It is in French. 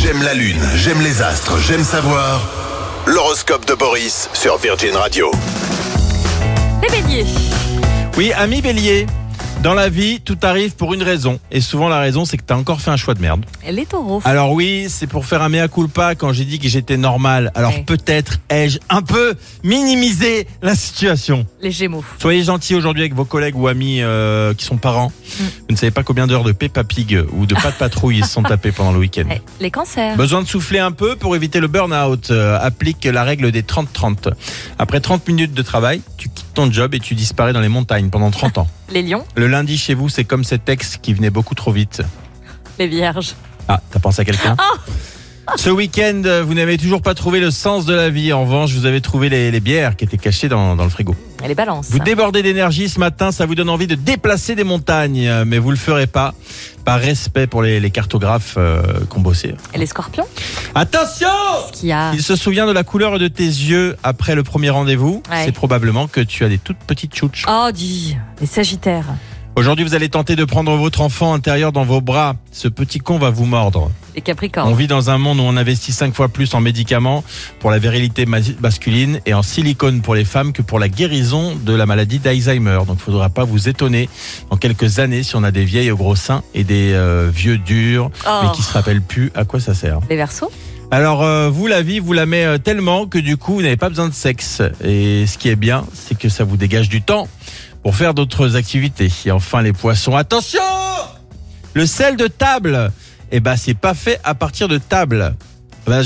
J'aime la lune, j'aime les astres, j'aime savoir. L'horoscope de Boris sur Virgin Radio. Les béliers. Oui, ami bélier, dans la vie, tout arrive pour une raison. Et souvent, la raison, c'est que t'as encore fait un choix de merde. Les taureaux. Alors oui, c'est pour faire un mea culpa quand j'ai dit que j'étais normal. Alors Ouais. peut-être ai-je un peu minimisé la situation. Les gémeaux. Soyez gentils aujourd'hui avec vos collègues ou amis qui sont parents. Vous ne savez pas combien d'heures de Peppa Pig ou de Pat Patrouille ils se sont tapés pendant le week-end. Ouais. Les cancers. Besoin de souffler un peu pour éviter le burn-out. Applique la règle des 30-30. Après 30 minutes de travail, tu quittes ton job et tu disparais dans les montagnes pendant 30 ans. Les lions. Le lundi chez vous, c'est comme cet ex qui venait beaucoup trop vite. Les vierges. Ah, t'as pensé à quelqu'un ? Ce week-end, vous n'avez toujours pas trouvé le sens de la vie. En revanche, vous avez trouvé les bières qui étaient cachées dans le frigo. Et les balances. Vous débordez d'énergie ce matin, ça vous donne envie de déplacer des montagnes, mais vous le ferez pas. Par respect pour les cartographes qui ont bossé. Et les scorpions. Attention ! Qu'est-ce qu'il y a ? Il se souvient de la couleur de tes yeux après le premier rendez-vous. Ouais. C'est probablement que tu as des toutes petites chouches. Oh, dis. Les sagittaires. Aujourd'hui, vous allez tenter de prendre votre enfant intérieur dans vos bras. Ce petit con va vous mordre. Les On capricornes. vit dans un monde où on investit 5 fois plus en médicaments pour la virilité masculine et en silicone pour les femmes que pour la guérison de la maladie d'Alzheimer. Donc, il ne faudra pas vous étonner dans quelques années si on a des vieilles gros seins et des vieux durs, mais qui se rappellent plus à quoi ça sert. Les verseaux. Alors, vous, la vie, vous la met tellement que du coup, vous n'avez pas besoin de sexe. Et ce qui est bien, c'est que ça vous dégage du temps pour faire d'autres activités. Et enfin, les poissons. Attention ! Le sel de table, c'est pas fait à partir de table.